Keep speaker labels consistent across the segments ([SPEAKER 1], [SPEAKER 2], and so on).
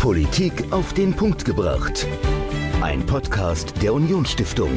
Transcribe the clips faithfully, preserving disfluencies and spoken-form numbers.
[SPEAKER 1] Politik auf den Punkt gebracht. Ein Podcast der Unionsstiftung.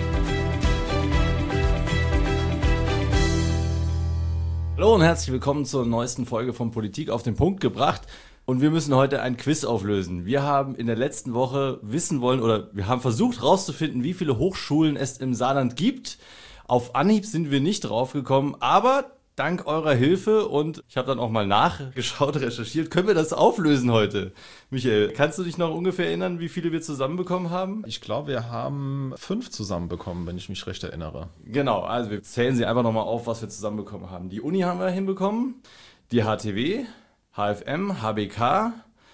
[SPEAKER 2] Hallo und herzlich willkommen zur neuesten Folge von Politik auf den Punkt gebracht. Und wir müssen heute ein Quiz auflösen. Wir haben in der letzten Woche wissen wollen, oder wir haben versucht herauszufinden, wie viele Hochschulen es im Saarland gibt. Auf Anhieb sind wir nicht draufgekommen, aber dank eurer Hilfe, und ich habe dann auch mal nachgeschaut, recherchiert, können wir das auflösen heute. Michael, kannst du dich noch ungefähr erinnern, wie viele wir zusammenbekommen haben?
[SPEAKER 3] Ich glaube, wir haben fünf zusammenbekommen, wenn ich mich recht erinnere.
[SPEAKER 2] Genau, also wir zählen sie einfach nochmal auf, was wir zusammenbekommen haben. Die Uni haben wir hinbekommen, die H T W, H F M, H B K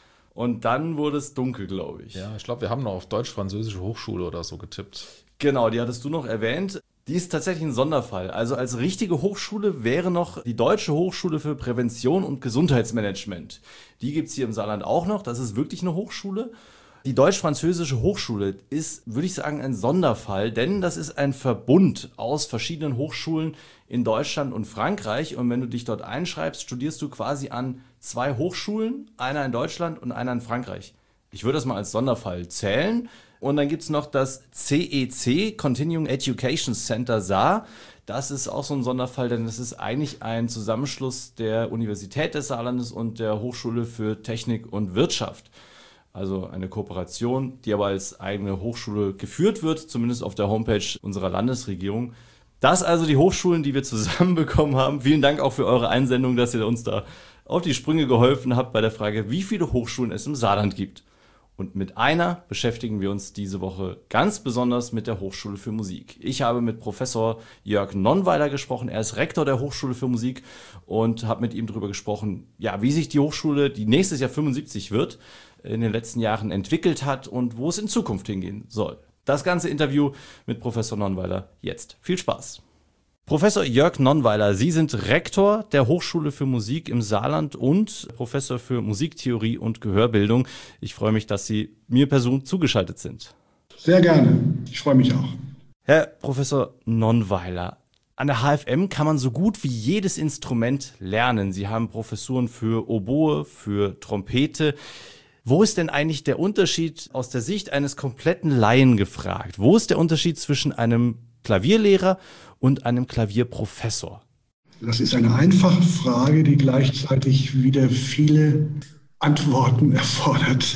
[SPEAKER 2] und dann wurde es dunkel, glaube ich.
[SPEAKER 3] Ja, ich glaube, wir haben noch auf Deutsch-Französische Hochschule oder so getippt.
[SPEAKER 2] Genau, die hattest du noch erwähnt. Die ist tatsächlich ein Sonderfall. Also als richtige Hochschule wäre noch die Deutsche Hochschule für Prävention und Gesundheitsmanagement. Die gibt es hier im Saarland auch noch. Das ist wirklich eine Hochschule. Die Deutsch-Französische Hochschule ist, würde ich sagen, ein Sonderfall, denn das ist ein Verbund aus verschiedenen Hochschulen in Deutschland und Frankreich. Und wenn du dich dort einschreibst, studierst du quasi an zwei Hochschulen, einer in Deutschland und einer in Frankreich. Ich würde das mal als Sonderfall zählen. Und dann gibt es noch das C E C, Continuing Education Center Saar. Das ist auch so ein Sonderfall, denn das ist eigentlich ein Zusammenschluss der Universität des Saarlandes und der Hochschule für Technik und Wirtschaft. Also eine Kooperation, die aber als eigene Hochschule geführt wird, zumindest auf der Homepage unserer Landesregierung. Das also die Hochschulen, die wir zusammenbekommen haben. Vielen Dank auch für eure Einsendung, dass ihr uns da auf die Sprünge geholfen habt bei der Frage, wie viele Hochschulen es im Saarland gibt. Und mit einer beschäftigen wir uns diese Woche ganz besonders mit der Hochschule für Musik. Ich habe mit Professor Jörg Nonnweiler gesprochen. Er ist Rektor der Hochschule für Musik und habe mit ihm darüber gesprochen, ja, wie sich die Hochschule, die nächstes Jahr fünfundsiebzig wird, in den letzten Jahren entwickelt hat und wo es in Zukunft hingehen soll. Das ganze Interview mit Professor Nonnweiler jetzt. Viel Spaß! Professor Jörg Nonnweiler, Sie sind Rektor der Hochschule für Musik im Saarland und Professor für Musiktheorie und Gehörbildung. Ich freue mich, dass Sie mir per Zoom zugeschaltet sind.
[SPEAKER 4] Sehr gerne. Ich freue mich auch.
[SPEAKER 2] Herr Professor Nonnweiler, an der H F M kann man so gut wie jedes Instrument lernen. Sie haben Professuren für Oboe, für Trompete. Wo ist denn eigentlich der Unterschied aus der Sicht eines kompletten Laien gefragt? Wo ist der Unterschied zwischen einem Klavierlehrer und einem Klavierprofessor?
[SPEAKER 4] Das ist eine einfache Frage, die gleichzeitig wieder viele Antworten erfordert.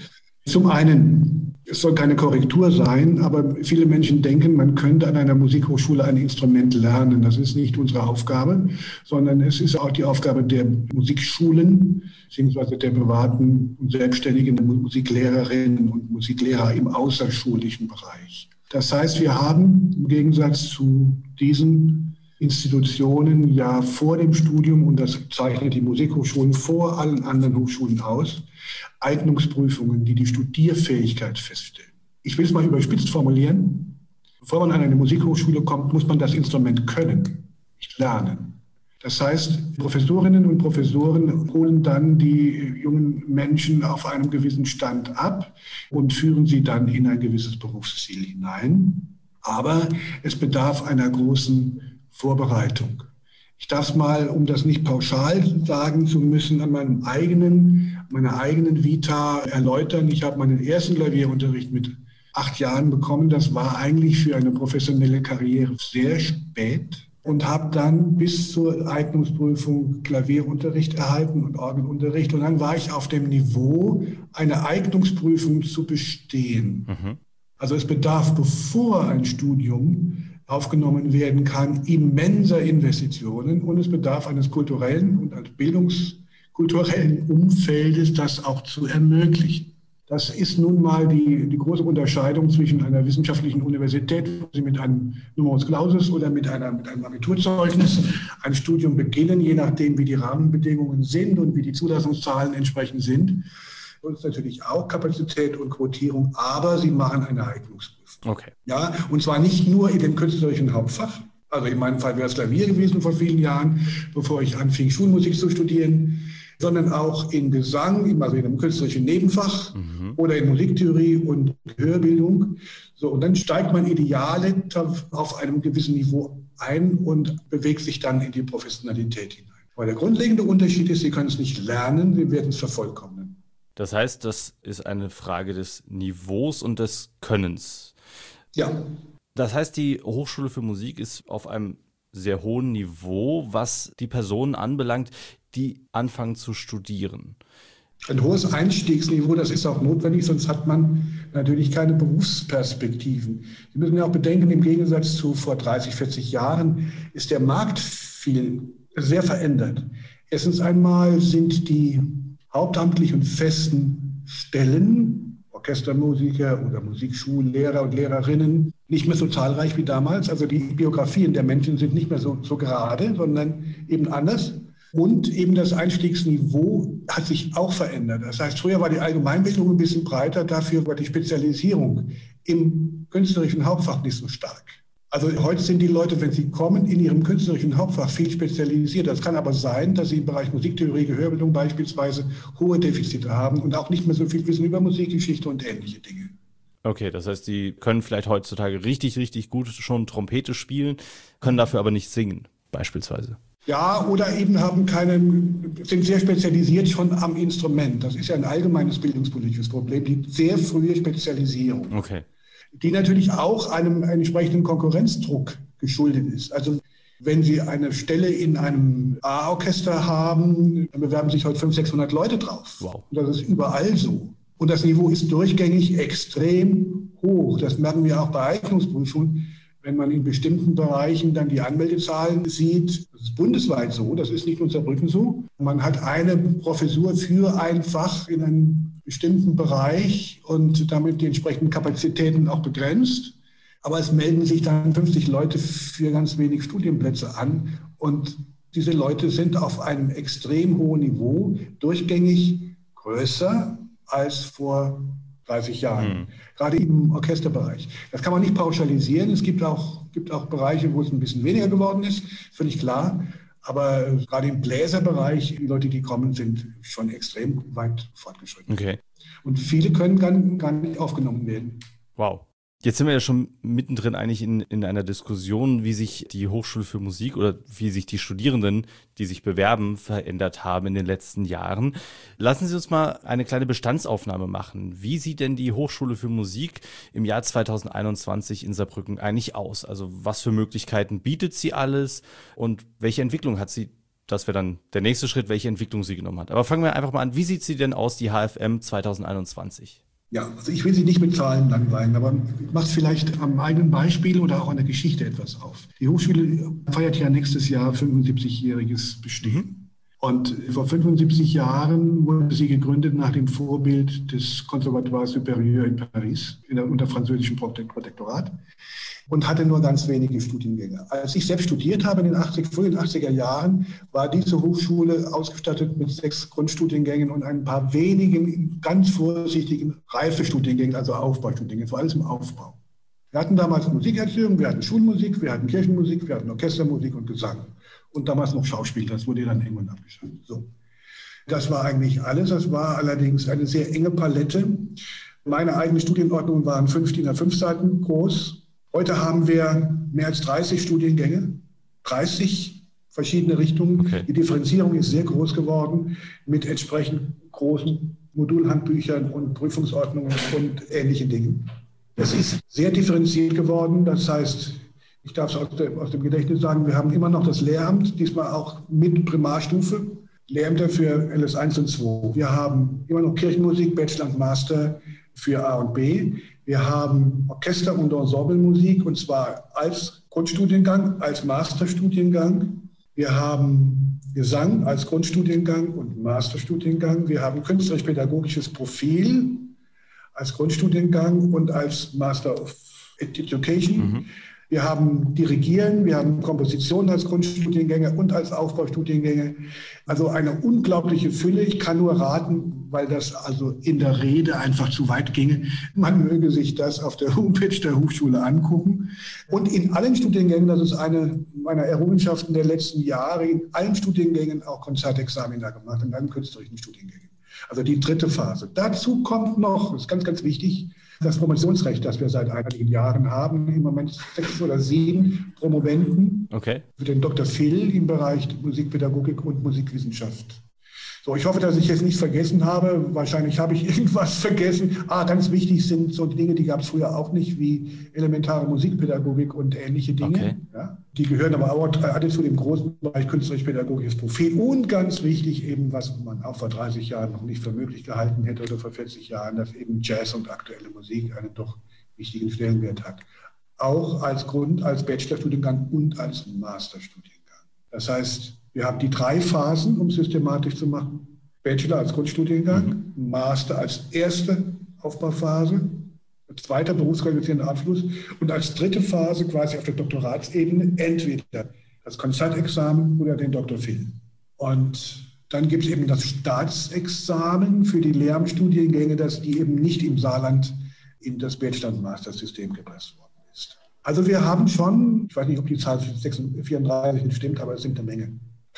[SPEAKER 4] Zum einen, es soll keine Korrektur sein, aber viele Menschen denken, man könnte an einer Musikhochschule ein Instrument lernen. Das ist nicht unsere Aufgabe, sondern es ist auch die Aufgabe der Musikschulen beziehungsweise der privaten und selbstständigen Musiklehrerinnen und Musiklehrer im außerschulischen Bereich. Das heißt, wir haben im Gegensatz zu diesen Institutionen ja vor dem Studium, und das zeichnet die Musikhochschulen vor allen anderen Hochschulen aus, Eignungsprüfungen, die die Studierfähigkeit feststellen. Ich will es mal überspitzt formulieren. Bevor man an eine Musikhochschule kommt, muss man das Instrument können, nicht lernen. Das heißt, Professorinnen und Professoren holen dann die jungen Menschen auf einem gewissen Stand ab und führen sie dann in ein gewisses Berufsziel hinein. Aber es bedarf einer großen Vorbereitung. Ich darf es mal, um das nicht pauschal sagen zu müssen, an meinem eigenen, meiner eigenen Vita erläutern. Ich habe meinen ersten Klavierunterricht mit acht Jahren bekommen. Das war eigentlich für eine professionelle Karriere sehr spät. Und habe dann bis zur Eignungsprüfung Klavierunterricht erhalten und Orgelunterricht. Und dann war ich auf dem Niveau, eine Eignungsprüfung zu bestehen. Mhm. Also es bedarf, bevor ein Studium aufgenommen werden kann, immenser Investitionen. Und es bedarf eines kulturellen und eines bildungskulturellen Umfeldes, das auch zu ermöglichen. Das ist nun mal die, die große Unterscheidung zwischen einer wissenschaftlichen Universität, wo Sie mit einem Numerus Clausus oder mit, einer, mit einem Abiturzeugnis ein Studium beginnen, je nachdem, wie die Rahmenbedingungen sind und wie die Zulassungszahlen entsprechend sind. Und natürlich auch Kapazität und Quotierung, aber Sie machen eine Eignungsprüfung.
[SPEAKER 2] Okay.
[SPEAKER 4] Ja, und zwar nicht nur in dem künstlerischen Hauptfach. Also in meinem Fall wäre es Klavier gewesen vor vielen Jahren, bevor ich anfing, Schulmusik zu studieren, sondern auch in Gesang, also in einem künstlerischen Nebenfach mhm. oder in Musiktheorie und Gehörbildung. So, und dann steigt man ideale auf einem gewissen Niveau ein und bewegt sich dann in die Professionalität hinein. Weil der grundlegende Unterschied ist, Sie können es nicht lernen, Sie werden es vervollkommnen.
[SPEAKER 2] Das heißt, das ist eine Frage des Niveaus und des Könnens.
[SPEAKER 4] Ja.
[SPEAKER 2] Das heißt, die Hochschule für Musik ist auf einem sehr hohen Niveau, was die Personen anbelangt, die anfangen zu studieren.
[SPEAKER 4] Ein hohes Einstiegsniveau, das ist auch notwendig, sonst hat man natürlich keine Berufsperspektiven. Sie müssen ja auch bedenken, im Gegensatz zu vor dreißig, vierzig Jahren ist der Markt viel, sehr verändert. Erstens einmal sind die hauptamtlich und festen Stellen, Orchestermusiker oder Musikschullehrer und Lehrerinnen, nicht mehr so zahlreich wie damals. Also die Biografien der Menschen sind nicht mehr so, so gerade, sondern eben anders. Und eben das Einstiegsniveau hat sich auch verändert. Das heißt, früher war die Allgemeinbildung ein bisschen breiter, dafür war die Spezialisierung im künstlerischen Hauptfach nicht so stark. Also heute sind die Leute, wenn sie kommen, in ihrem künstlerischen Hauptfach viel spezialisiert. Das kann aber sein, dass sie im Bereich Musiktheorie, Gehörbildung beispielsweise hohe Defizite haben und auch nicht mehr so viel wissen über Musikgeschichte und ähnliche Dinge.
[SPEAKER 2] Okay, das heißt, die können vielleicht heutzutage richtig, richtig gut schon Trompete spielen, können dafür aber nicht singen, beispielsweise.
[SPEAKER 4] Ja, oder eben haben keine, sind sehr spezialisiert schon am Instrument. Das ist ja ein allgemeines bildungspolitisches Problem, die sehr frühe Spezialisierung.
[SPEAKER 2] Okay.
[SPEAKER 4] Die natürlich auch einem, einem entsprechenden Konkurrenzdruck geschuldet ist. Also wenn Sie eine Stelle in einem A-Orchester haben, dann bewerben sich heute fünfhundert, sechshundert Leute drauf.
[SPEAKER 2] Wow.
[SPEAKER 4] Und das ist überall so. Und das Niveau ist durchgängig extrem hoch. Das merken wir auch bei Eignungsprüfungen. Wenn man in bestimmten Bereichen dann die Anmeldezahlen sieht, das ist bundesweit so, das ist nicht nur in Saarbrücken so. Man hat eine Professur für ein Fach in einem bestimmten Bereich und damit die entsprechenden Kapazitäten auch begrenzt. Aber es melden sich dann fünfzig Leute für ganz wenig Studienplätze an. Und diese Leute sind auf einem extrem hohen Niveau, durchgängig größer als vor dreißig Jahren, mhm. gerade im Orchesterbereich. Das kann man nicht pauschalisieren. Es gibt auch, gibt auch Bereiche, wo es ein bisschen weniger geworden ist, völlig klar. Aber gerade im Bläserbereich, die Leute, die kommen, sind schon extrem weit fortgeschritten.
[SPEAKER 2] Okay.
[SPEAKER 4] Und viele können gar, gar nicht aufgenommen werden.
[SPEAKER 2] Wow. Jetzt sind wir ja schon mittendrin eigentlich in, in einer Diskussion, wie sich die Hochschule für Musik oder wie sich die Studierenden, die sich bewerben, verändert haben in den letzten Jahren. Lassen Sie uns mal eine kleine Bestandsaufnahme machen. Wie sieht denn die Hochschule für Musik im Jahr zweitausendeinundzwanzig in Saarbrücken eigentlich aus? Also was für Möglichkeiten bietet sie alles und welche Entwicklung hat sie? Das wäre dann der nächste Schritt, welche Entwicklung sie genommen hat. Aber fangen wir einfach mal an. Wie sieht sie denn aus, die H F M zweitausendeinundzwanzig?
[SPEAKER 4] Ja, also ich will Sie nicht mit Zahlen langweilen, aber ich mache es vielleicht am eigenen Beispiel oder auch an der Geschichte etwas auf. Die Hochschule feiert ja nächstes Jahr fünfundsiebzigjähriges Bestehen. Mhm. Und vor fünfundsiebzig Jahren wurde sie gegründet nach dem Vorbild des Conservatoire Supérieur in Paris, in der, unter französischem Protektorat, und hatte nur ganz wenige Studiengänge. Als ich selbst studiert habe in den achtzig, frühen achtziger Jahren, war diese Hochschule ausgestattet mit sechs Grundstudiengängen und ein paar wenigen, ganz vorsichtigen Reifestudiengängen, also Aufbaustudiengängen, vor allem im Aufbau. Wir hatten damals Musikerziehung, wir hatten Schulmusik, wir hatten Kirchenmusik, wir hatten Orchestermusik und Gesang. Und damals noch Schauspiel, das wurde dann irgendwann abgeschafft. So. Das war eigentlich alles. Das war allerdings eine sehr enge Palette. Meine eigene Studienordnung waren fünf DIN A fünf Seiten groß. Heute haben wir mehr als dreißig Studiengänge, dreißig verschiedene Richtungen. Okay. Die Differenzierung ist sehr groß geworden mit entsprechend großen Modulhandbüchern und Prüfungsordnungen und ähnlichen Dingen. Es ist sehr differenziert geworden. Das heißt, ich darf es aus, aus dem Gedächtnis sagen, wir haben immer noch das Lehramt, diesmal auch mit Primarstufe, Lehrämter für L S eins und zwei. Wir haben immer noch Kirchenmusik, Bachelor und Master für A und B. Wir haben Orchester- und Ensemblemusik, und zwar als Grundstudiengang, als Masterstudiengang. Wir haben Gesang als Grundstudiengang und Masterstudiengang. Wir haben künstlerisch-pädagogisches Profil als Grundstudiengang und als Master of Education. Mhm. Wir haben Dirigieren, wir haben Komposition als Grundstudiengänge und als Aufbaustudiengänge. Also eine unglaubliche Fülle. Ich kann nur raten, weil das also in der Rede einfach zu weit ginge. Man möge sich das auf der Homepage der Hochschule angucken. Und in allen Studiengängen, das ist eine meiner Errungenschaften der letzten Jahre, in allen Studiengängen auch Konzertexamina gemacht, in allen künstlerischen Studiengängen. Also die dritte Phase. Dazu kommt noch, das ist ganz, ganz wichtig, das Promotionsrecht, das wir seit einigen Jahren haben. Im Moment sechs oder sieben Promoventen
[SPEAKER 2] okay.
[SPEAKER 4] für den Doktor Phil im Bereich Musikpädagogik und Musikwissenschaft. So, ich hoffe, dass ich jetzt nichts vergessen habe. Wahrscheinlich habe ich irgendwas vergessen. Ah, ganz wichtig sind so Dinge, die gab es früher auch nicht, wie elementare Musikpädagogik und ähnliche Dinge.
[SPEAKER 2] Okay.
[SPEAKER 4] Ja, die gehören aber auch alle zu dem großen Bereich künstlerisch-pädagogisches Profil. Und ganz wichtig eben, was man auch vor dreißig Jahren noch nicht für möglich gehalten hätte oder vor vierzig Jahren, dass eben Jazz und aktuelle Musik einen doch wichtigen Stellenwert hat. Auch als Grund, als Bachelorstudiengang und als Masterstudiengang. Das heißt, wir haben die drei Phasen, um systematisch zu machen. Bachelor als Grundstudiengang, mhm. Master als erste Aufbauphase, zweiter berufsqualifizierender Abschluss und als dritte Phase quasi auf der Doktoratsebene entweder das Konzertexamen oder den Doktor Phil. Und dann gibt es eben das Staatsexamen für die Lehramtsstudiengänge, dass die eben nicht im Saarland in das Bachelor- und Mastersystem gepresst worden ist. Also wir haben schon, ich weiß nicht, ob die Zahl vierunddreißig stimmt, aber es sind eine Menge.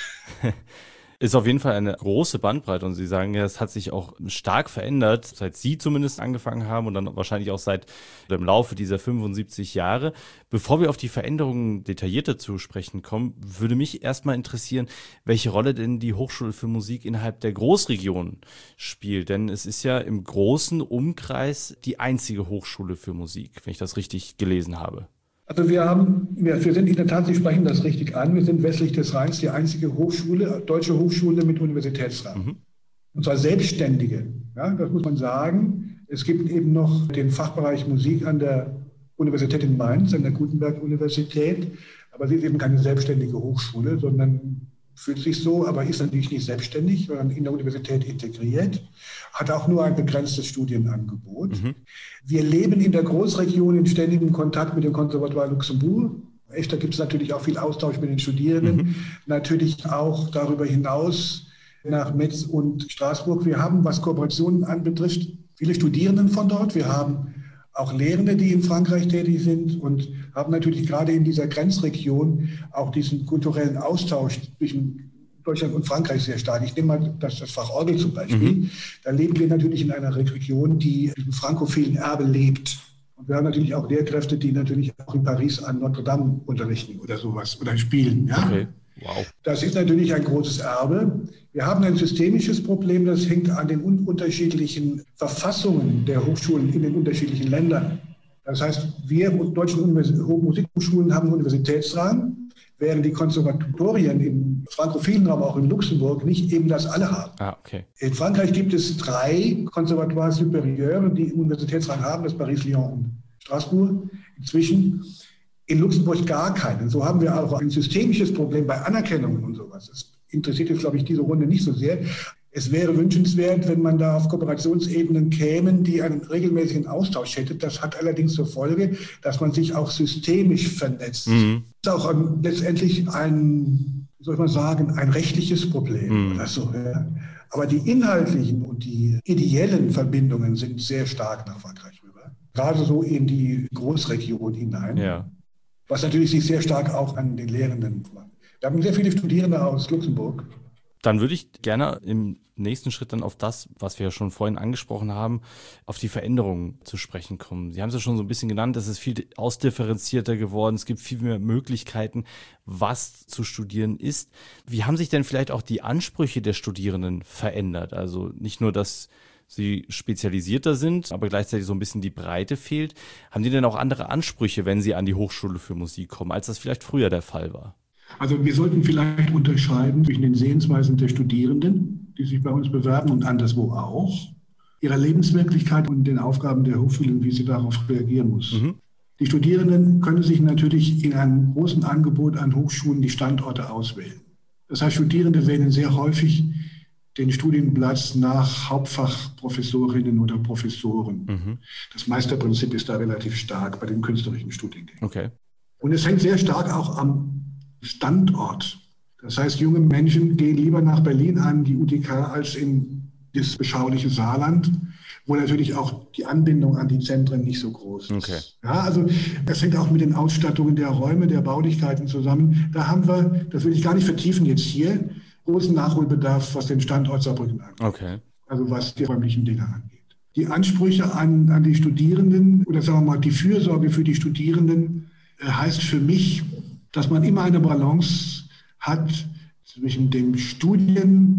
[SPEAKER 2] Ist auf jeden Fall eine große Bandbreite und Sie sagen ja, es hat sich auch stark verändert, seit Sie zumindest angefangen haben und dann wahrscheinlich auch seit im Laufe dieser fünfundsiebzig Jahre. Bevor wir auf die Veränderungen detaillierter zu sprechen kommen, würde mich erstmal interessieren, welche Rolle denn die Hochschule für Musik innerhalb der Großregion spielt. Denn es ist ja im großen Umkreis die einzige Hochschule für Musik, wenn ich das richtig gelesen habe.
[SPEAKER 4] Also wir haben, wir, wir sind in der Tat, Sie sprechen das richtig an, wir sind westlich des Rheins die einzige Hochschule, deutsche Hochschule mit Universitätsrang. Mhm. Und zwar selbstständige, ja, das muss man sagen. Es gibt eben noch den Fachbereich Musik an der Universität in Mainz, an der Gutenberg-Universität, aber sie ist eben keine selbstständige Hochschule, sondern fühlt sich so, aber ist natürlich nicht selbstständig, sondern in der Universität integriert, hat auch nur ein begrenztes Studienangebot. Mhm. Wir leben in der Großregion in ständigem Kontakt mit dem Konservatoire Luxemburg. Echt, da gibt es natürlich auch viel Austausch mit den Studierenden, mhm. natürlich auch darüber hinaus nach Metz und Straßburg. Wir haben, was Kooperationen anbetrifft, viele Studierenden von dort. Wir haben auch Lehrende, die in Frankreich tätig sind und haben natürlich gerade in dieser Grenzregion auch diesen kulturellen Austausch zwischen Deutschland und Frankreich sehr stark. Ich nehme mal das, das Fach Orgel zum Beispiel. Mhm. Da leben wir natürlich in einer Region, die im frankophilen Erbe lebt. Und wir haben natürlich auch Lehrkräfte, die natürlich auch in Paris an Notre Dame unterrichten oder sowas oder spielen. Ja?
[SPEAKER 2] Okay. Wow.
[SPEAKER 4] Das ist natürlich ein großes Erbe. Wir haben ein systemisches Problem, das hängt an den un- unterschiedlichen Verfassungen der Hochschulen in den unterschiedlichen Ländern. Das heißt, wir deutschen Univers- Musikhochschulen haben Universitätsrang, während die Konservatorien im frankophilen Raum, auch in Luxemburg, nicht eben das alle haben.
[SPEAKER 2] Ah, okay.
[SPEAKER 4] In Frankreich gibt es drei Conservatoires supérieures, die Universitätsrang haben, das Paris, Lyon und Straßburg. Inzwischen in Luxemburg gar keinen. So haben wir auch ein systemisches Problem bei Anerkennungen und sowas. Das interessiert jetzt, glaube ich, diese Runde nicht so sehr. Es wäre wünschenswert, wenn man da auf Kooperationsebenen kämen, die einen regelmäßigen Austausch hätte. Das hat allerdings zur Folge, dass man sich auch systemisch vernetzt. Mhm. Das ist auch ein, letztendlich ein, wie soll ich mal sagen, ein rechtliches Problem. Mhm. Oder so, ja. Aber die inhaltlichen und die ideellen Verbindungen sind sehr stark nach Frankreich rüber. Gerade so in die Großregion hinein.
[SPEAKER 2] Ja.
[SPEAKER 4] Was natürlich sich sehr stark auch an den Lehrenden macht. Wir haben sehr viele Studierende aus Luxemburg.
[SPEAKER 2] Dann würde ich gerne im nächsten Schritt dann auf das, was wir ja schon vorhin angesprochen haben, auf die Veränderungen zu sprechen kommen. Sie haben es ja schon so ein bisschen genannt, es ist viel ausdifferenzierter geworden, es gibt viel mehr Möglichkeiten, was zu studieren ist. Wie haben sich denn vielleicht auch die Ansprüche der Studierenden verändert? Also nicht nur, dass sie spezialisierter sind, aber gleichzeitig so ein bisschen die Breite fehlt. Haben die denn auch andere Ansprüche, wenn sie an die Hochschule für Musik kommen, als das vielleicht früher der Fall war?
[SPEAKER 4] Also wir sollten vielleicht unterscheiden zwischen den Sehensweisen der Studierenden, die sich bei uns bewerben und anderswo auch, ihrer Lebenswirklichkeit und den Aufgaben der Hochschule und wie sie darauf reagieren muss. Mhm. Die Studierenden können sich natürlich in einem großen Angebot an Hochschulen die Standorte auswählen. Das heißt, Studierende wählen sehr häufig den Studienplatz nach Hauptfachprofessorinnen oder Professoren. Mhm. Das Meisterprinzip ist da relativ stark bei den künstlerischen Studiengängen.
[SPEAKER 2] Okay.
[SPEAKER 4] Und es hängt sehr stark auch am Standort. Das heißt, junge Menschen gehen lieber nach Berlin an die U T K als in das beschauliche Saarland, wo natürlich auch die Anbindung an die Zentren nicht so groß ist.
[SPEAKER 2] Okay.
[SPEAKER 4] Ja, also das hängt auch mit den Ausstattungen der Räume, der Baulichkeiten zusammen. Da haben wir, das will ich gar nicht vertiefen jetzt hier, großen Nachholbedarf, was den Standort Saarbrücken angeht.
[SPEAKER 2] Okay.
[SPEAKER 4] Also was die räumlichen Dinge angeht. Die Ansprüche an, an die Studierenden oder sagen wir mal die Fürsorge für die Studierenden äh, heißt für mich, dass man immer eine Balance hat zwischen dem Studienaufwand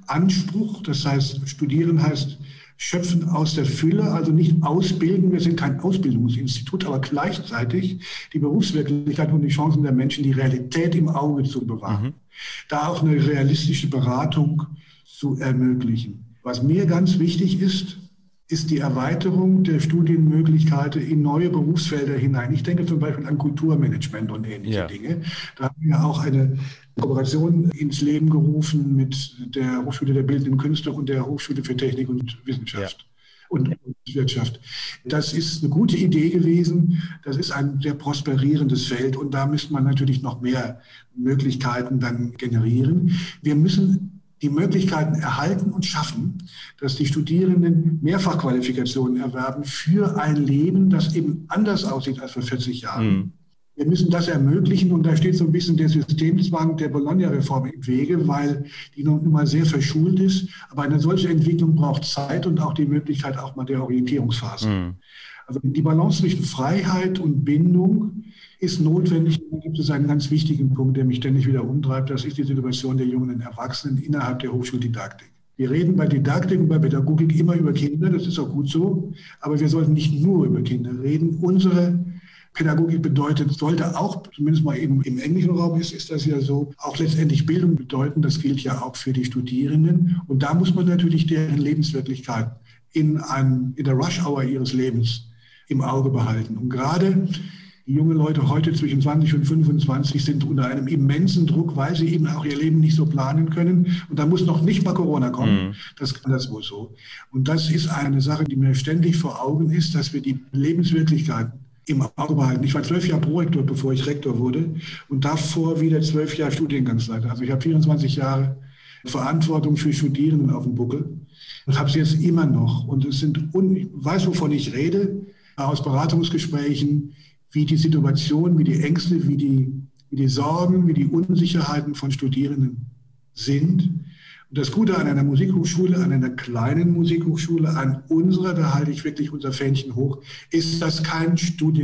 [SPEAKER 4] Anspruch. Das heißt, studieren heißt schöpfen aus der Fülle, also nicht ausbilden. Wir sind kein Ausbildungsinstitut, aber gleichzeitig die Berufswirklichkeit und die Chancen der Menschen, die Realität im Auge zu bewahren. Mhm. Da auch eine realistische Beratung zu ermöglichen. Was mir ganz wichtig ist, ist die Erweiterung der Studienmöglichkeiten in neue Berufsfelder hinein. Ich denke zum Beispiel an Kulturmanagement und ähnliche ja. Dinge. Da haben wir auch eine Kooperation ins Leben gerufen mit der Hochschule der Bildenden Künste und der Hochschule für Technik und Wissenschaft. Ja. Und Wirtschaft. Das ist eine gute Idee gewesen. Das ist ein sehr prosperierendes Feld und da müsste man natürlich noch mehr Möglichkeiten dann generieren. Wir müssen die Möglichkeiten erhalten und schaffen, dass die Studierenden Mehrfachqualifikationen erwerben für ein Leben, das eben anders aussieht als vor vierzig Jahren. Mhm. Wir müssen das ermöglichen und da steht so ein bisschen der Systemzwang der Bologna-Reform im Wege, weil die nun mal sehr verschult ist. Aber eine solche Entwicklung braucht Zeit und auch die Möglichkeit auch mal der Orientierungsphase. Mhm. Also die Balance zwischen Freiheit und Bindung ist notwendig. Da gibt es einen ganz wichtigen Punkt, der mich ständig wieder umtreibt. Das ist die Situation der jungen Erwachsenen innerhalb der Hochschuldidaktik. Wir reden bei Didaktik und bei Pädagogik immer über Kinder, das ist auch gut so. Aber wir sollten nicht nur über Kinder reden. Unsere Pädagogik bedeutet, sollte auch, zumindest mal eben im englischen Raum ist, ist das ja so, auch letztendlich Bildung bedeuten. Das gilt ja auch für die Studierenden. Und da muss man natürlich deren Lebenswirklichkeit in, einem, in der Rush-Hour ihres Lebens im Auge behalten. Und gerade die jungen Leute heute zwischen zwanzig und fünfundzwanzig sind unter einem immensen Druck, weil sie eben auch ihr Leben nicht so planen können. Und da muss noch nicht mal Corona kommen. Mhm. Das kann das wohl so. Und das ist eine Sache, die mir ständig vor Augen ist, dass wir die Lebenswirklichkeit im Auge behalten. Ich war zwölf Jahre Prorektor, bevor ich Rektor wurde und davor wieder zwölf Jahre Studiengangsleiter. Also ich habe vierundzwanzig Jahre Verantwortung für Studierenden auf dem Buckel und habe es jetzt immer noch. Und es sind, un- ich weiß, wovon ich rede, aus Beratungsgesprächen, wie die Situation, wie die Ängste, wie die, wie die Sorgen, wie die Unsicherheiten von Studierenden sind. Und das Gute an einer Musikhochschule, an einer kleinen Musikhochschule, an unserer, da halte ich wirklich unser Fähnchen hoch, ist, dass kein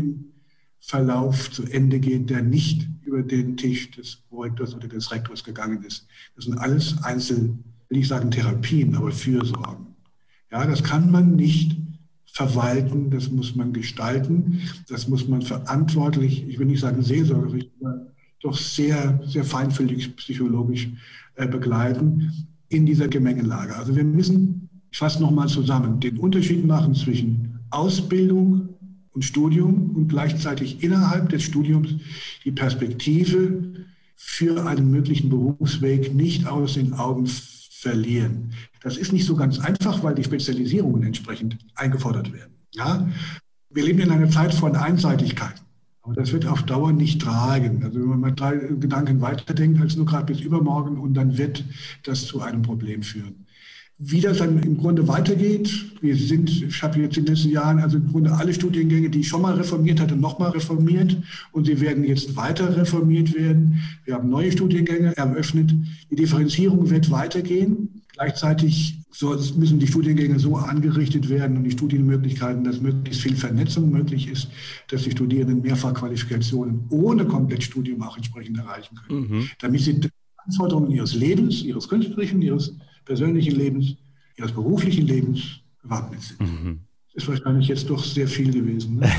[SPEAKER 4] Studienverlauf zu Ende geht, der nicht über den Tisch des Prorektors oder des Rektors gegangen ist. Das sind alles Einzel, will ich sagen Therapien, aber Fürsorgen. Ja, das kann man nicht verwalten, das muss man gestalten, das muss man verantwortlich, ich will nicht sagen seelsorgerisch, aber doch sehr, sehr feinfühlig psychologisch äh, begleiten in dieser Gemengelage. Also wir müssen, ich fasse nochmal zusammen, den Unterschied machen zwischen Ausbildung und Studium und gleichzeitig innerhalb des Studiums die Perspektive für einen möglichen Berufsweg nicht aus den Augen verlieren. Das ist nicht so ganz einfach, weil die Spezialisierungen entsprechend eingefordert werden. Ja? Wir leben in einer Zeit von Einseitigkeit. Aber das wird auf Dauer nicht tragen. Also wenn man mal drei Gedanken weiterdenkt als nur gerade bis übermorgen und dann wird das zu einem Problem führen. Wie das dann im Grunde weitergeht, wir sind, ich habe jetzt in den letzten Jahren also im Grunde alle Studiengänge, die ich schon mal reformiert hatte, nochmal reformiert und sie werden jetzt weiter reformiert werden. Wir haben neue Studiengänge eröffnet. Die Differenzierung wird weitergehen. Gleichzeitig müssen die Studiengänge so angerichtet werden und die Studienmöglichkeiten, dass möglichst viel Vernetzung möglich ist, dass die Studierenden Mehrfachqualifikationen ohne Komplettstudium auch entsprechend erreichen können, mhm. damit sie die Anforderungen ihres Lebens, ihres künstlerischen, ihres persönlichen Lebens, ihres beruflichen Lebens gewappnet sind. Mhm. Das ist wahrscheinlich jetzt doch sehr viel gewesen. Ne?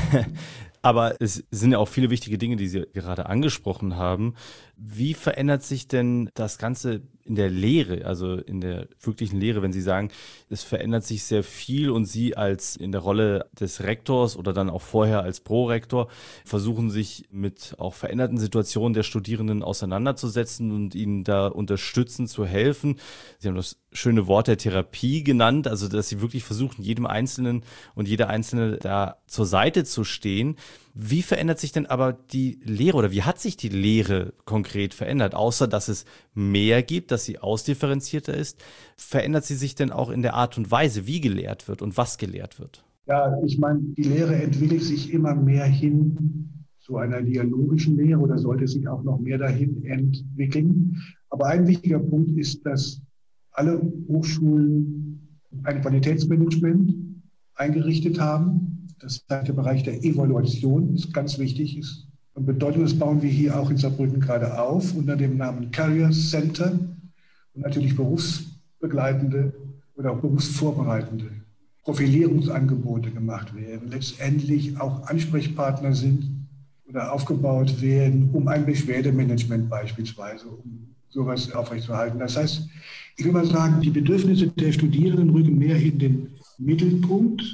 [SPEAKER 2] Aber es sind ja auch viele wichtige Dinge, die Sie gerade angesprochen haben. Wie verändert sich denn das Ganze in der Lehre, also in der wirklichen Lehre, wenn Sie sagen, es verändert sich sehr viel und Sie als in der Rolle des Rektors oder dann auch vorher als Prorektor versuchen sich mit auch veränderten Situationen der Studierenden auseinanderzusetzen und ihnen da unterstützen, zu helfen. Sie haben das schöne Wort der Therapie genannt, also dass Sie wirklich versuchen, jedem Einzelnen und jeder Einzelne da zur Seite zu stehen. Wie verändert sich denn aber die Lehre oder wie hat sich die Lehre konkret verändert? Außer, dass es mehr gibt, dass sie ausdifferenzierter ist, verändert sie sich denn auch in der Art und Weise, wie gelehrt wird und was gelehrt wird?
[SPEAKER 4] Ja, ich meine, die Lehre entwickelt sich immer mehr hin zu einer dialogischen Lehre oder sollte sich auch noch mehr dahin entwickeln. Aber ein wichtiger Punkt ist, dass alle Hochschulen ein Qualitätsmanagement eingerichtet haben. Das heißt, der Bereich der Evaluation ist ganz wichtig. Ist und bedeutet, das bauen wir hier auch in Saarbrücken gerade auf unter dem Namen Career Center und natürlich Berufs berufsbegleitende oder auch berufsvorbereitende Profilierungsangebote gemacht werden, letztendlich auch Ansprechpartner sind oder aufgebaut werden, um ein Beschwerdemanagement beispielsweise, um sowas aufrechtzuerhalten. Das heißt, ich will mal sagen, die Bedürfnisse der Studierenden rücken mehr in den Mittelpunkt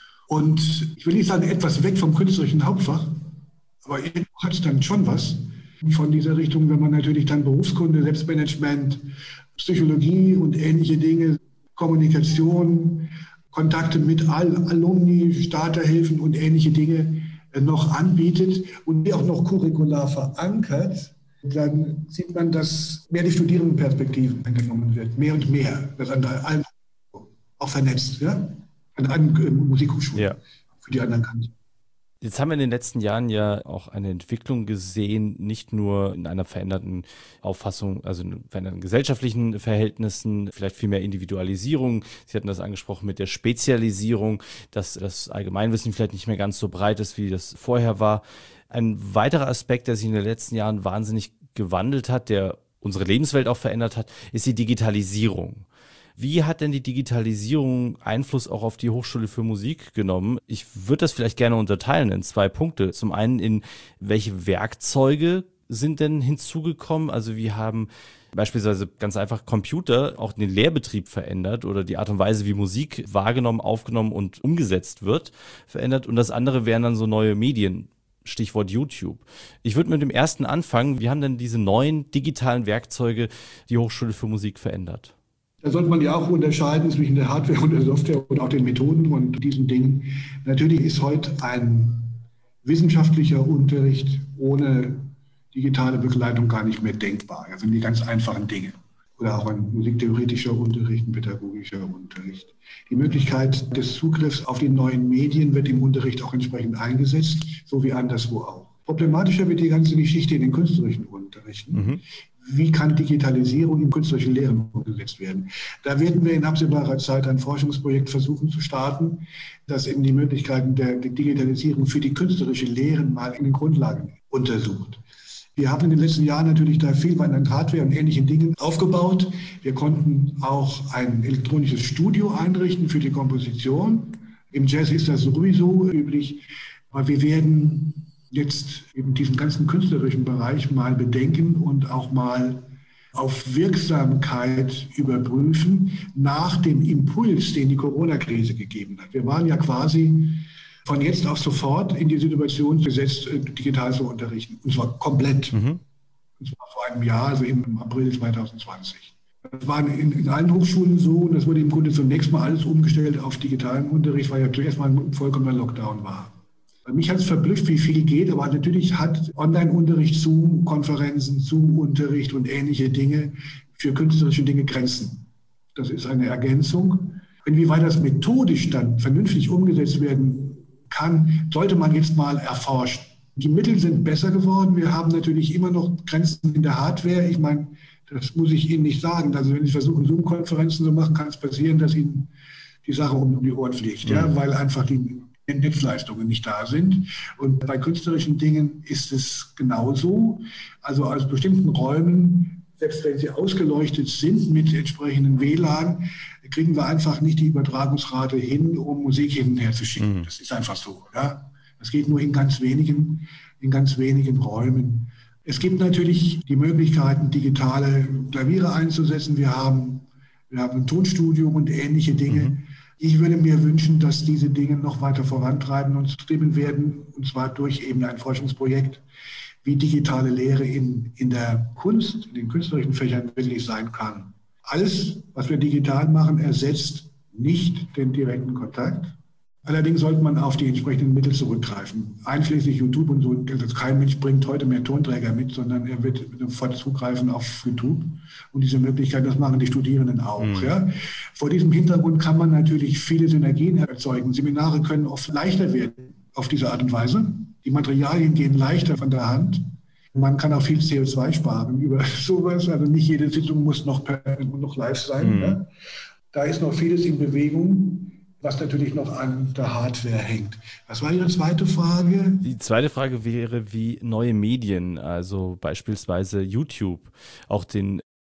[SPEAKER 4] und ich will nicht sagen, etwas weg vom künstlerischen Hauptfach, aber irgendwo hat es dann schon was von dieser Richtung, wenn man natürlich dann Berufskunde, Selbstmanagement, Psychologie und ähnliche Dinge, Kommunikation, Kontakte mit Alumni, Starterhilfen und ähnliche Dinge noch anbietet und die auch noch curricular verankert, dann sieht man, dass mehr die Studierendenperspektiven eingenommen wird, mehr und mehr, das an allen auch vernetzt, ja, an allen Musikhochschulen,
[SPEAKER 2] ja.
[SPEAKER 4] Für die anderen kann ich.
[SPEAKER 2] Jetzt haben wir in den letzten Jahren ja auch eine Entwicklung gesehen, nicht nur in einer veränderten Auffassung, also in veränderten gesellschaftlichen Verhältnissen, vielleicht viel mehr Individualisierung. Sie hatten das angesprochen mit der Spezialisierung, dass das Allgemeinwissen vielleicht nicht mehr ganz so breit ist, wie das vorher war. Ein weiterer Aspekt, der sich in den letzten Jahren wahnsinnig gewandelt hat, der unsere Lebenswelt auch verändert hat, ist die Digitalisierung. Wie hat denn die Digitalisierung Einfluss auch auf die Hochschule für Musik genommen? Ich würde das vielleicht gerne unterteilen in zwei Punkte. Zum einen, in welche Werkzeuge sind denn hinzugekommen? Also wie haben beispielsweise ganz einfach Computer auch den Lehrbetrieb verändert oder die Art und Weise, wie Musik wahrgenommen, aufgenommen und umgesetzt wird, verändert. Und das andere wären dann so neue Medien. Stichwort YouTube. Ich würde mit dem ersten anfangen. Wie haben denn diese neuen digitalen Werkzeuge die Hochschule für Musik verändert?
[SPEAKER 4] Da sollte man ja auch unterscheiden zwischen der Hardware und der Software und auch den Methoden und diesen Dingen. Natürlich ist heute ein wissenschaftlicher Unterricht ohne digitale Begleitung gar nicht mehr denkbar. Das sind die ganz einfachen Dinge. Oder auch ein musiktheoretischer Unterricht, ein pädagogischer Unterricht. Die Möglichkeit des Zugriffs auf die neuen Medien wird im Unterricht auch entsprechend eingesetzt, so wie anderswo auch. Problematischer wird die ganze Geschichte in den künstlerischen Unterrichten. Mhm. Wie kann Digitalisierung in künstlerischen Lehren umgesetzt werden? Da werden wir in absehbarer Zeit ein Forschungsprojekt versuchen zu starten, das eben die Möglichkeiten der Digitalisierung für die künstlerische Lehren mal in den Grundlagen untersucht. Wir haben in den letzten Jahren natürlich da viel an Hardware und ähnlichen Dingen aufgebaut. Wir konnten auch ein elektronisches Studio einrichten für die Komposition. Im Jazz ist das sowieso üblich, aber wir werden jetzt eben diesen ganzen künstlerischen Bereich mal bedenken und auch mal auf Wirksamkeit überprüfen nach dem Impuls, den die Corona-Krise gegeben hat. Wir waren ja quasi von jetzt auf sofort in die Situation gesetzt, digital zu unterrichten. Und zwar komplett. Mhm. Und zwar vor einem Jahr, also im April zwanzig zwanzig. Das war in, in allen Hochschulen so und das wurde im Grunde zunächst mal alles umgestellt auf digitalen Unterricht, weil ja zuerst mal ein vollkommener Lockdown war. Mich hat es verblüfft, wie viel geht, aber natürlich hat Online-Unterricht, Zoom-Konferenzen, Zoom-Unterricht und ähnliche Dinge für künstlerische Dinge Grenzen. Das ist eine Ergänzung. Inwieweit das methodisch dann vernünftig umgesetzt werden kann, sollte man jetzt mal erforschen. Die Mittel sind besser geworden. Wir haben natürlich immer noch Grenzen in der Hardware. Ich meine, das muss ich Ihnen nicht sagen. Also wenn Sie versuchen, Zoom-Konferenzen zu machen, kann es passieren, dass Ihnen die Sache um die Ohren fliegt, mhm. ja, weil einfach die Netzleistungen nicht da sind. Und bei künstlerischen Dingen ist es genauso. Also aus bestimmten Räumen, selbst wenn sie ausgeleuchtet sind mit entsprechenden W L A N, kriegen wir einfach nicht die Übertragungsrate hin, um Musik hin und her zu schicken. Mhm. Das ist einfach so. Ja? Das geht nur in ganz wenigen, in ganz wenigen Räumen. Es gibt natürlich die Möglichkeiten, digitale Klaviere einzusetzen. Wir haben, wir haben ein Tonstudio und ähnliche Dinge. Mhm. Ich würde mir wünschen, dass diese Dinge noch weiter vorantreiben und treiben werden, und zwar durch eben ein Forschungsprojekt, wie digitale Lehre in, in der Kunst, in den künstlerischen Fächern wirklich sein kann. Alles, was wir digital machen, ersetzt nicht den direkten Kontakt. Allerdings sollte man auf die entsprechenden Mittel zurückgreifen. Einschließlich YouTube und so. Also kein Mensch bringt heute mehr Tonträger mit, sondern er wird sofort zugreifen auf YouTube. Und diese Möglichkeit, das machen die Studierenden auch. Mhm. Ja. Vor diesem Hintergrund kann man natürlich viele Synergien erzeugen. Seminare können oft leichter werden auf diese Art und Weise. Die Materialien gehen leichter von der Hand. Man kann auch viel C O zwei sparen über sowas. Also nicht jede Sitzung muss noch, per, noch live sein. Mhm. Ja. Da ist noch vieles in Bewegung, was natürlich noch an der Hardware hängt. Was war Ihre zweite Frage?
[SPEAKER 2] Die zweite Frage wäre, wie neue Medien, also beispielsweise YouTube, auch den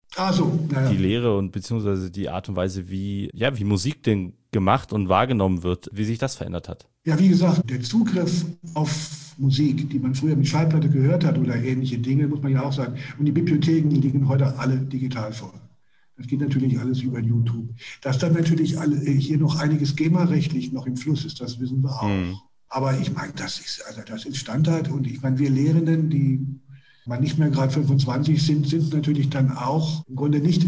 [SPEAKER 4] Ah so, naja.
[SPEAKER 2] Die Lehre und beziehungsweise die Art und Weise, wie, ja, wie Musik denn gemacht und wahrgenommen wird, wie sich das verändert hat.
[SPEAKER 4] Ja, wie gesagt, der Zugriff auf Musik, die man früher mit Schallplatte gehört hat oder ähnliche Dinge, muss man ja auch sagen. Und die Bibliotheken liegen heute alle digital vor. Das geht natürlich alles über YouTube. Dass dann natürlich alle, hier noch einiges GEMA-rechtlich noch im Fluss ist, das wissen wir auch. Hm. Aber ich meine, das ist, also das ist Standard. Und ich meine, wir Lehrenden, die man nicht mehr gerade fünfundzwanzig sind, sind natürlich dann auch im Grunde nicht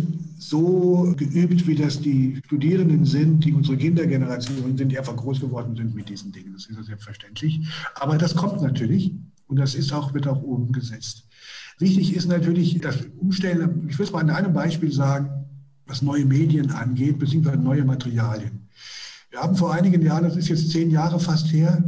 [SPEAKER 4] so geübt, wie das die Studierenden sind, die unsere Kindergeneration sind, die einfach groß geworden sind mit diesen Dingen. Das ist ja selbstverständlich. Aber das kommt natürlich und das ist auch, wird auch umgesetzt. Wichtig ist natürlich das Umstellen, ich will es mal an einem Beispiel sagen, was neue Medien angeht, beziehungsweise neue Materialien. Wir haben vor einigen Jahren, das ist jetzt zehn Jahre fast her,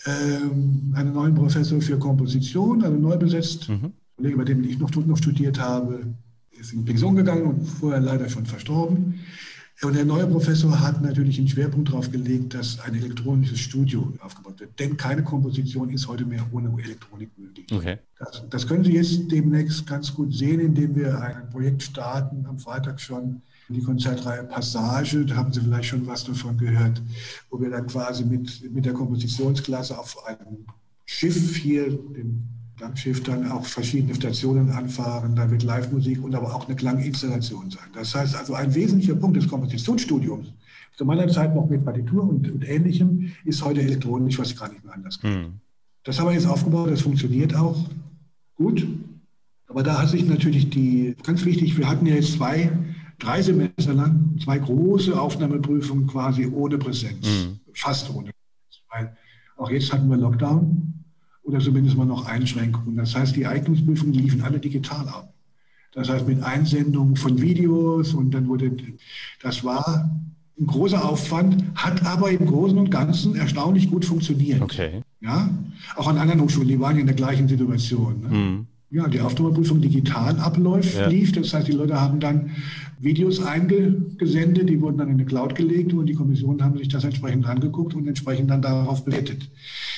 [SPEAKER 4] einen neuen Professor für Komposition, also neu besetzt. Mhm. Ein Kollege, bei dem ich noch, noch studiert habe, ist in Pension gegangen und vorher leider schon verstorben. Und der neue Professor hat natürlich einen Schwerpunkt darauf gelegt, dass ein elektronisches Studio aufgebaut wird. Denn keine Komposition ist heute mehr ohne Elektronik möglich. Okay. Das, das können Sie jetzt demnächst ganz gut sehen, indem wir ein Projekt starten, am Freitag schon, die Konzertreihe Passage, da haben Sie vielleicht schon was davon gehört, wo wir dann quasi mit, mit der Kompositionsklasse auf einem Schiff hier, dem Klangschiff, dann auch verschiedene Stationen anfahren. Da wird Live-Musik und aber auch eine Klanginstallation sein. Das heißt also, ein wesentlicher Punkt des Kompositionsstudiums, zu meiner Zeit noch mit Partitur und, und Ähnlichem, ist heute elektronisch, was gar nicht mehr anders geht. Hm. Das haben wir jetzt aufgebaut, das funktioniert auch gut. Aber da hat sich natürlich die, ganz wichtig, wir hatten ja jetzt zwei Drei Semester lang, zwei große Aufnahmeprüfungen quasi ohne Präsenz, mhm. fast ohne Präsenz. Weil auch jetzt hatten wir Lockdown oder zumindest mal noch Einschränkungen. Das heißt, die Eignungsprüfungen liefen alle digital ab. Das heißt, mit Einsendung von Videos und dann wurde, das war ein großer Aufwand, hat aber im Großen und Ganzen erstaunlich gut funktioniert. Okay. Ja? Auch an anderen Hochschulen, die waren ja in der gleichen Situation. Ne? Mhm. Ja, die Aufnahmeprüfung digital abläuft, ja. lief. Das heißt, die Leute haben dann Videos eingesendet, die wurden dann in eine Cloud gelegt und die Kommissionen haben sich das entsprechend angeguckt und entsprechend dann darauf bewertet.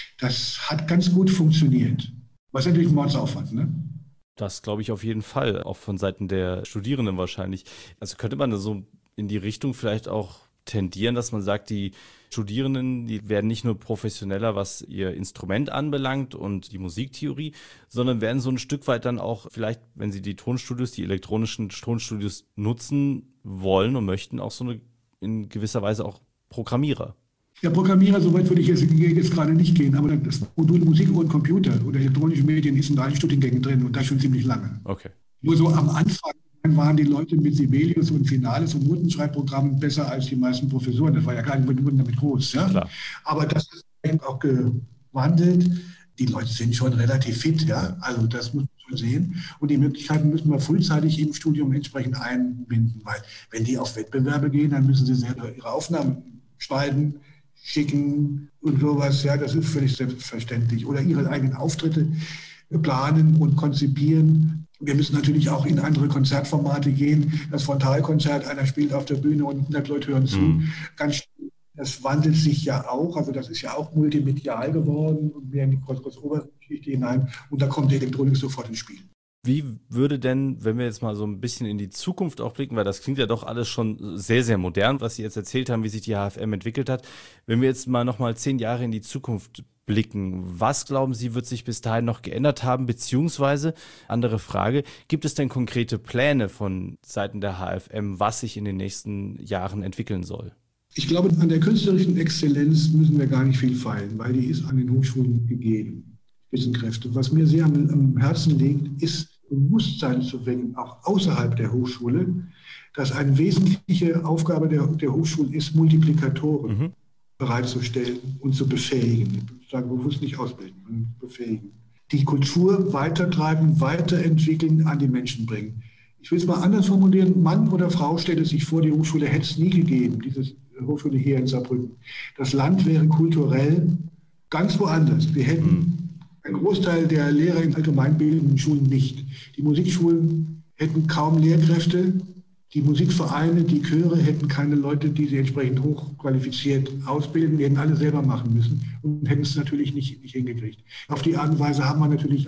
[SPEAKER 4] Das hat ganz gut funktioniert. Was natürlich ein Mordsaufwand, ne?
[SPEAKER 2] Das glaube ich auf jeden Fall, auch von Seiten der Studierenden wahrscheinlich. Also könnte man da so in die Richtung vielleicht auch tendieren, dass man sagt, die Studierenden, die werden nicht nur professioneller, was ihr Instrument anbelangt und die Musiktheorie, sondern werden so ein Stück weit dann auch vielleicht, wenn sie die Tonstudios, die elektronischen Tonstudios nutzen wollen und möchten, auch so eine in gewisser Weise auch Programmierer.
[SPEAKER 4] Ja, Programmierer, soweit würde ich jetzt, jetzt gerade nicht gehen, aber das Modul Musik und Computer oder elektronische Medien ist in allen Studiengängen drin und das schon ziemlich lange. Okay. Nur so am Anfang waren die Leute mit Sibelius und Finales und Notenschreibprogrammen besser als die meisten Professoren. Das war ja gar nicht, wurden damit groß. Ja? Klar. Aber das ist auch gewandelt. Die Leute sind schon relativ fit. Ja? Also das muss man schon sehen. Und die Möglichkeiten müssen wir frühzeitig im Studium entsprechend einbinden. Weil wenn die auf Wettbewerbe gehen, dann müssen sie selber ihre Aufnahmen schneiden, schicken und sowas. Ja, das ist völlig selbstverständlich. Oder ihre eigenen Auftritte planen und konzipieren. Wir müssen natürlich auch in andere Konzertformate gehen. Das Frontalkonzert, einer spielt auf der Bühne und hundert Leute hören zu. Mhm. Ganz, das wandelt sich ja auch. Also das ist ja auch multimedial geworden und mehr in die Crossover-Geschichte hinein. Und da kommt die Elektronik sofort ins Spiel.
[SPEAKER 2] Wie würde denn, wenn wir jetzt mal so ein bisschen in die Zukunft auch blicken, weil das klingt ja doch alles schon sehr, sehr modern, was Sie jetzt erzählt haben, wie sich die H F M entwickelt hat. Wenn wir jetzt mal nochmal zehn Jahre in die Zukunft blicken, was glauben Sie, wird sich bis dahin noch geändert haben, beziehungsweise, andere Frage, gibt es denn konkrete Pläne von Seiten der H F M, was sich in den nächsten Jahren entwickeln soll?
[SPEAKER 4] Ich glaube, an der künstlerischen Exzellenz müssen wir gar nicht viel feilen, weil die ist an den Hochschulen gegeben. Wissenkräfte. Was mir sehr am, am Herzen liegt, ist Bewusstsein zu wecken, auch außerhalb der Hochschule, dass eine wesentliche Aufgabe der, der Hochschulen ist, Multiplikatoren mhm. bereitzustellen und zu befähigen. Ich sage bewusst nicht ausbilden, sondern befähigen. Die Kultur weitertreiben, weiterentwickeln, an die Menschen bringen. Ich will es mal anders formulieren. Mann oder Frau stellt es sich vor, die Hochschule hätte es nie gegeben, diese Hochschule hier in Saarbrücken. Das Land wäre kulturell ganz woanders. Wir hätten mhm. ein Großteil der Lehrer in allgemeinbildenden Schulen nicht. Die Musikschulen hätten kaum Lehrkräfte. Die Musikvereine, die Chöre hätten keine Leute, die sie entsprechend hochqualifiziert ausbilden. Die hätten alle selber machen müssen und hätten es natürlich nicht, nicht hingekriegt. Auf die Art und Weise haben wir natürlich auch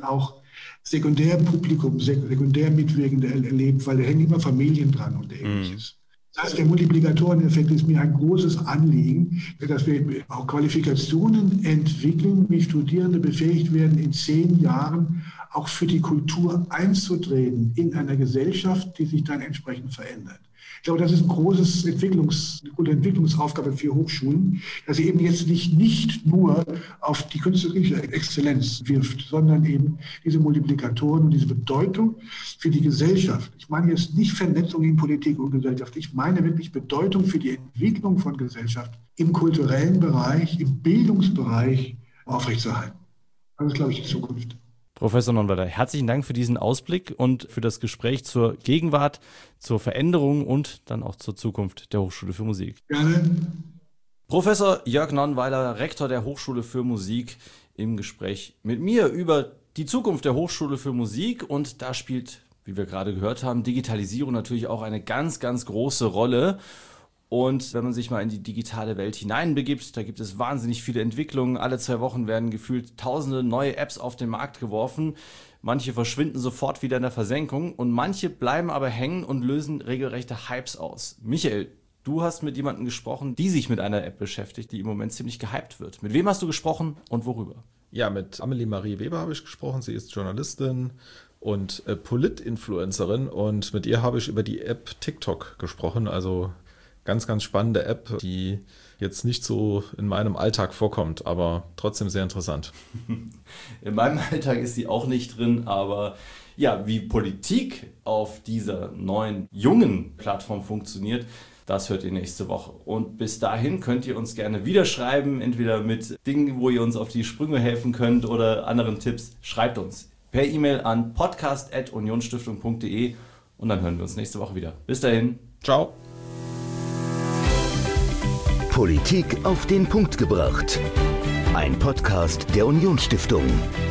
[SPEAKER 4] Sekundärpublikum, sekundär Mitwirkende erlebt, weil da hängen immer Familien dran und Ähnliches. Mhm. Das heißt, der Multiplikatoreneffekt ist mir ein großes Anliegen, dass wir auch Qualifikationen entwickeln, wie Studierende befähigt werden, in zehn Jahren auch für die Kultur einzutreten in einer Gesellschaft, die sich dann entsprechend verändert. Ich glaube, das ist ein großes Entwicklungs-, eine gute Entwicklungsaufgabe für Hochschulen, dass sie eben jetzt nicht, nicht nur auf die künstlerische Exzellenz wirft, sondern eben diese Multiplikatoren und diese Bedeutung für die Gesellschaft. Ich meine jetzt nicht Vernetzung in Politik und Gesellschaft. Ich meine wirklich Bedeutung für die Entwicklung von Gesellschaft im kulturellen Bereich, im Bildungsbereich aufrechtzuerhalten. Das ist, glaube ich, die Zukunft.
[SPEAKER 2] Professor Nonnweiler, herzlichen Dank für diesen Ausblick und für das Gespräch zur Gegenwart, zur Veränderung und dann auch zur Zukunft der Hochschule für Musik.
[SPEAKER 4] Gerne.
[SPEAKER 2] Professor Jörg Nonnweiler, Rektor der Hochschule für Musik, im Gespräch mit mir über die Zukunft der Hochschule für Musik. Und da spielt, wie wir gerade gehört haben, Digitalisierung natürlich auch eine ganz, ganz große Rolle. Und wenn man sich mal in die digitale Welt hineinbegibt, da gibt es wahnsinnig viele Entwicklungen. Alle zwei Wochen werden gefühlt tausende neue Apps auf den Markt geworfen. Manche verschwinden sofort wieder in der Versenkung und manche bleiben aber hängen und lösen regelrechte Hypes aus. Michael, du hast mit jemandem gesprochen, die sich mit einer App beschäftigt, die im Moment ziemlich gehypt wird. Mit wem hast du gesprochen und worüber?
[SPEAKER 3] Ja, mit Amelie Marie Weber habe ich gesprochen. Sie ist Journalistin und äh, Polit-Influencerin und mit ihr habe ich über die App TikTok gesprochen, also ganz, ganz spannende App, die jetzt nicht so in meinem Alltag vorkommt, aber trotzdem sehr interessant.
[SPEAKER 2] In meinem Alltag ist sie auch nicht drin, aber ja, wie Politik auf dieser neuen, jungen Plattform funktioniert, das hört ihr nächste Woche. Und bis dahin könnt ihr uns gerne wieder schreiben, entweder mit Dingen, wo ihr uns auf die Sprünge helfen könnt oder anderen Tipps. Schreibt uns per E-Mail an podcast at unionstiftung punkt de und dann hören wir uns nächste Woche wieder. Bis dahin.
[SPEAKER 3] Ciao.
[SPEAKER 1] Politik auf den Punkt gebracht. Ein Podcast der Unionsstiftung.